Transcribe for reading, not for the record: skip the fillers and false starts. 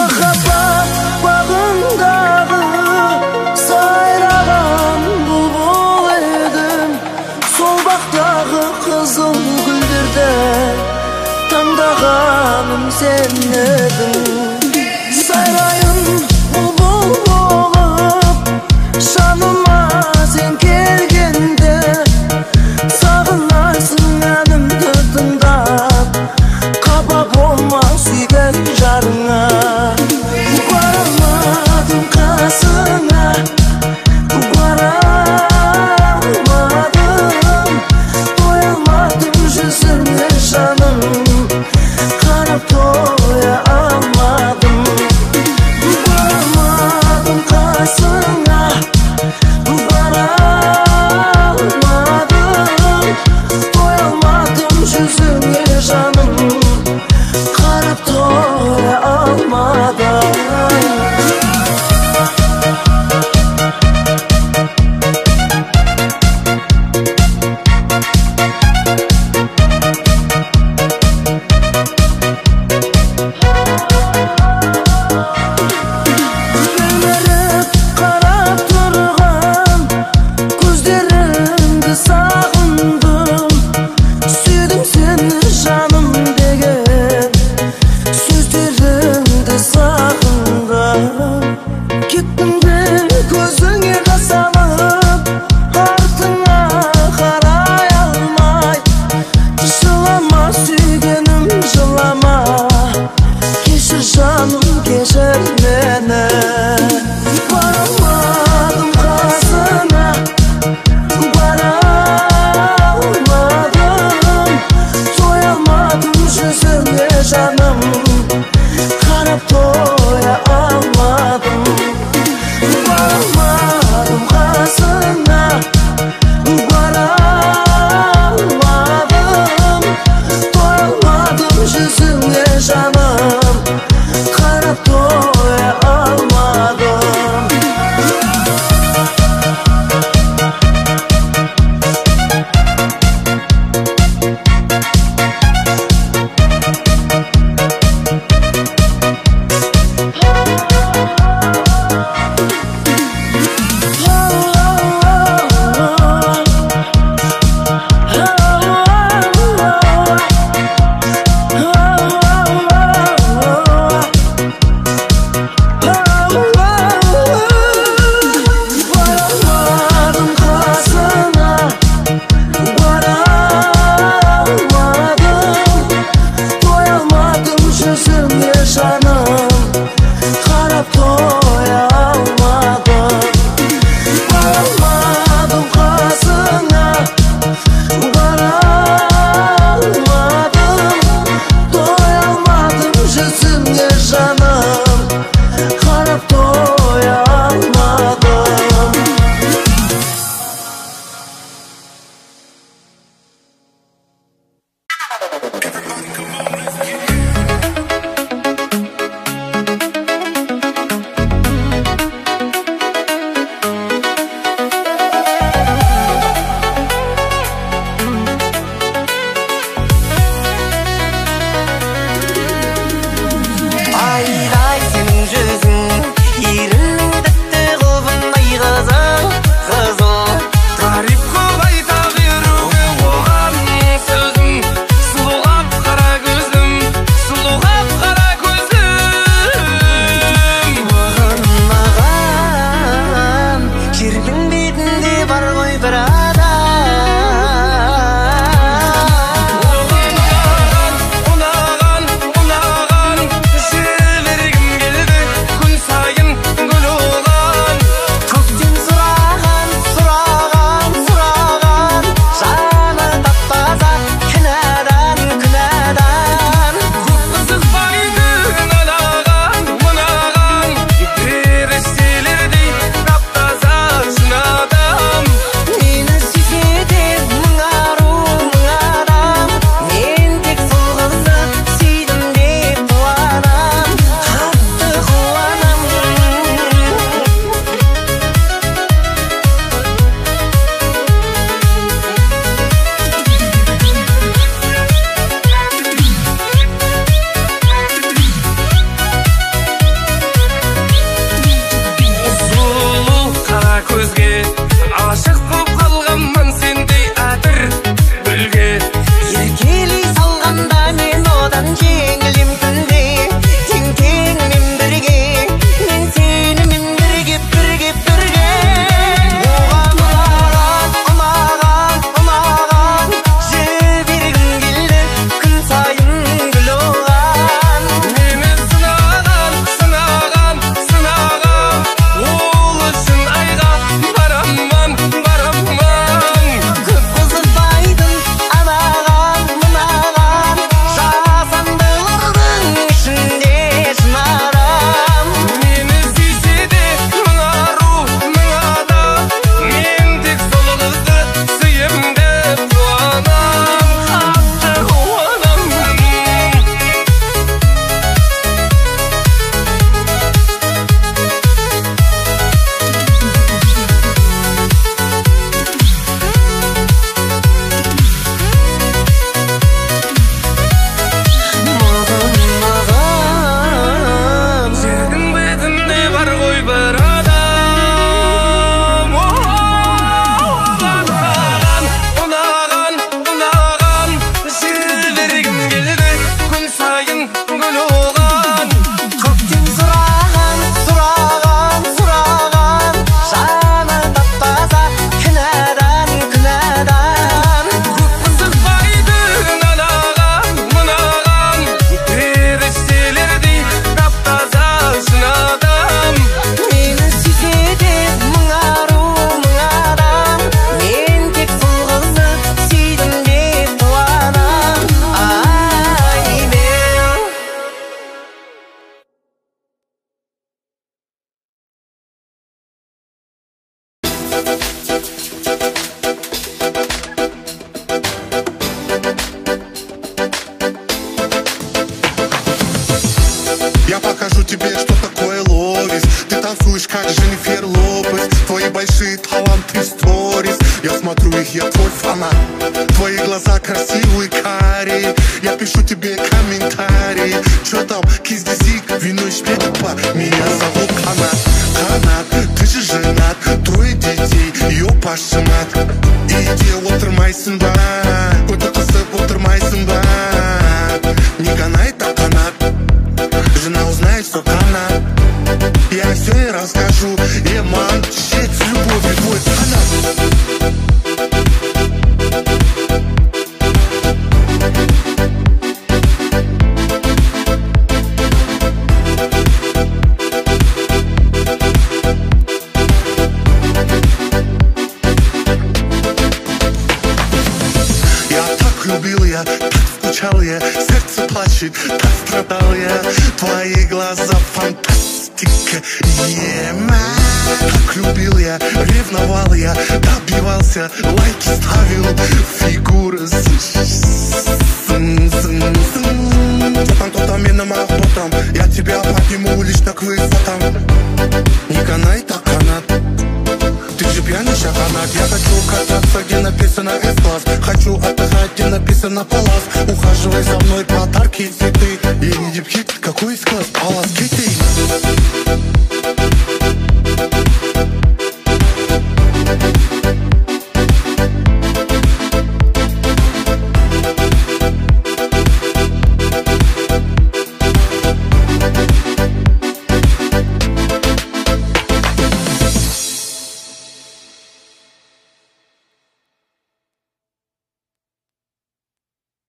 Махаббат бағындағы сайраған бұлбұл едім. Сол бақтағы қызыл гүлдерді таңдағаным сен едің. Сайрайын бұлбұл болып жаныма сен келгенде, сағынайсың әнімді тыңдап, қапа болма сүйген жарыңа. Барамадым қасыңа, бара алмадым, тоя алмадым жүзіңе жаным, қарап тоя алмадым. Барамадым қасыңа, бара алмадым, тоя алмадым жүзіңе жаным, қарап тоя алмадым. Телміріп қарап тұрған көздеріңді сағындым. Сүйдім сені жаным деген сөздеріңді сағындым. Кеттің бе көзіңе жас алып, артыңа қарай алмай. Жылама сүйгенім жылама, кешір жаным кешір мені. Барамадым қасыңа, бара алмадым, тоя алмадым жүзіңе жаным, қарап тоя алмадым. Барамадым қасыңа, бара алмадым, тоя алмадым жүзіңе жаным, қарап тоя алмадым. тебе, что такое ловис. Ты танцуешь, как Дженнифер Лопес. Твои большие таланты в сторис. Я смотрю их, я твой фанат. Твои глаза красивые, карие. Я пишу тебе комментарии. Чё там, киздезик, вино и шпепа. Меня зовут Канат. Канат, ты же женат. 3 детей, ёпаша мать. Иди, отырмайсың ба? Көті қысып отырмайсың ба? Не канай, так канат. Жена узнает, что канат. Я все ей расскажу. Мам, жить с любовью твой канат. Любил я, так скучал я, сердце плачет, так страдал я. Твои глаза фантастика, так любил я, ревновал я, добивался, лайки ставил, фигура. Кто там, меня мало, кто там, я тебя подниму лишь так высотам. Не канай, так канат. Ты же пьяный шаханат. Я хочу кататься, где написано S-класс. Хочу отдыхать, где написано Палас. Ухаживай за мной, подарки, цветы. Я не дипхит, какой из класс? Палас,